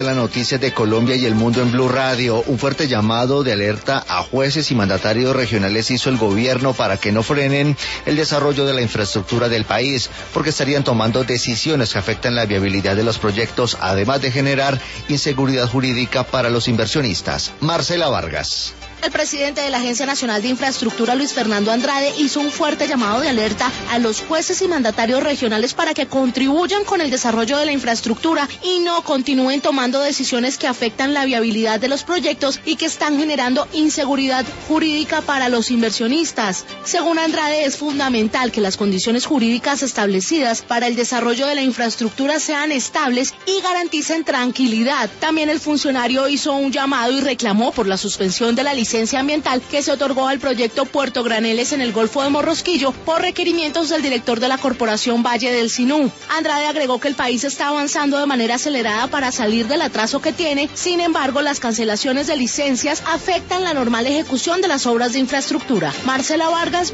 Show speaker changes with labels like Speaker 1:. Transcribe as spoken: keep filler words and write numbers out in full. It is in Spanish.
Speaker 1: las noticias de Colombia y el mundo en Blue Radio. Un fuerte llamado de alerta a jueces y mandatarios regionales hizo el gobierno para que no frenen el desarrollo de la infraestructura del país, porque estarían tomando decisiones que afectan la viabilidad de los proyectos, además de generar inseguridad jurídica para los inversionistas. Marcela Vargas.
Speaker 2: El presidente de la Agencia Nacional de Infraestructura, Luis Fernando Andrade, hizo un fuerte llamado de alerta a los jueces y mandatarios regionales para que contribuyan con el desarrollo de la infraestructura y no continúen tomando decisiones que afectan la viabilidad de los proyectos y que están generando inseguridad jurídica para los inversionistas. Según Andrade, es fundamental que las condiciones jurídicas establecidas para el desarrollo de la infraestructura sean estables y garanticen tranquilidad. También el funcionario hizo un llamado y reclamó por la suspensión de la licencia licencia ambiental que se otorgó al proyecto Puerto Graneles en el Golfo de Morrosquillo por requerimientos del director de la Corporación Valle del Sinú. Andrade agregó que el país está avanzando de manera acelerada para salir del atraso que tiene, sin embargo, las cancelaciones de licencias afectan la normal ejecución de las obras de infraestructura. Marcela Vargas,